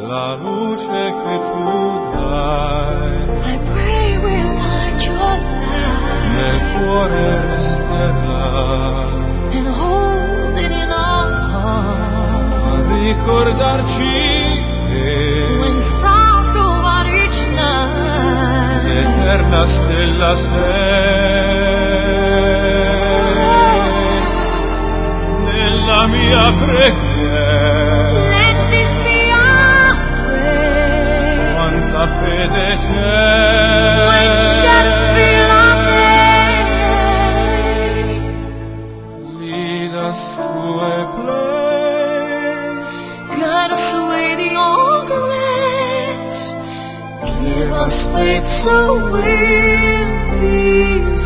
la luce che tu dai. I pray we'll find your light Nel cuore resterà and hold it in our hearts. a ricordarci When che stars go out each night, l'eterna stella sei nella mia preghiera. let this be our prayer. Quanta fede When shall feel c'è, our faith, lead us to a place, guide us with your grace. Give us faith so we'll be